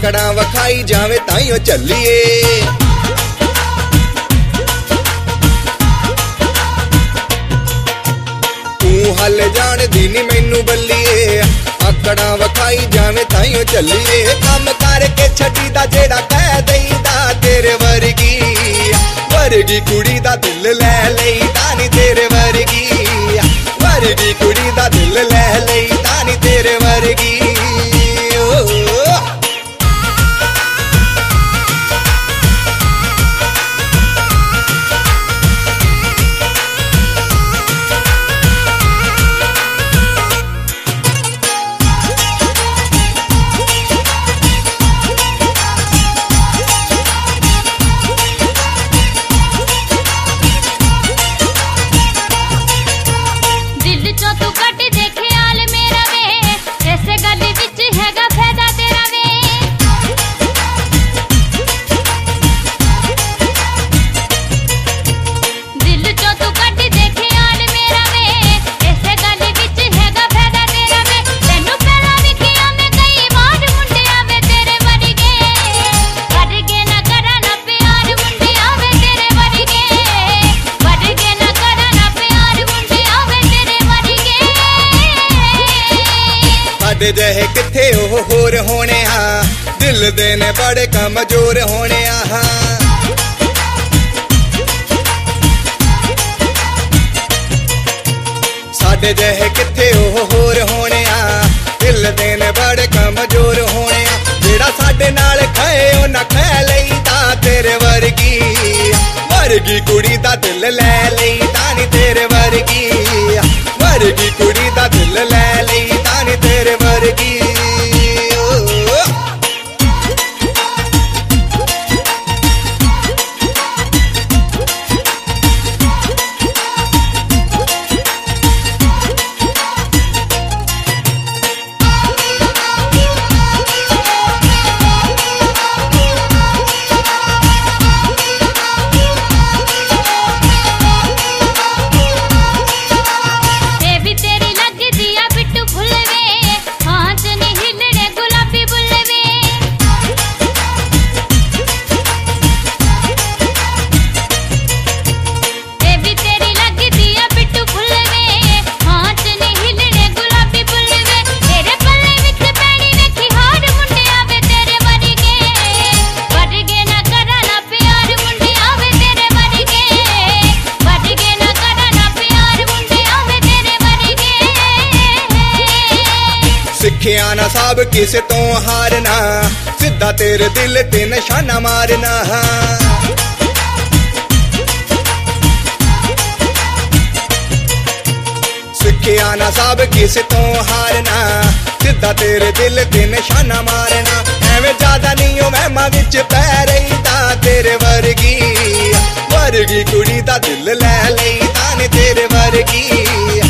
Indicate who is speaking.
Speaker 1: आकड़ा वखाई जावे ताइयों चलिए। तू हल जान दी नी मैनू बल्लिए, आकड़ा वखाई जावे ताइयों चलिए। काम करके छड्डी दा जेड़ा कह देईदा तेरे वर्गी, वर्गी कुड़ी दा दिल लै लईदा नी तेरे वर्गी, वर्गी कुड़ी दा दिल लै लईदा नी तेरे वर्गी। जहे किथे ओ होर होने आ, दिल दे ने बड़े कमजोर होने आ। साडे जहे किथे ओ होर होने आ, दिल दे ने बड़े कमजोर होने आ। जेड़ा साडे नाल खाए ओ ना खा लईदा तेरे वर्गी, वर्गी कुड़ी दा दिल लै लईदा नी तेरे वर्गी, वर्गी कुड़ी दा दिल लै लईदा नी तेरे वर्गी। सिखिया ना साब किसे तो हारना, सीधा तेरे दिल ते निशाना मारना। सिखिया ना साब किसे तो हारना, सीधा तेरे दिल ते निशाना मारना। एवें ज्यादा नहीं हो महमा विच पै रहीदा तेरे वर्गी, वर्गी कुड़ी दा दिल लै लईदा नी तेरे वर्गी।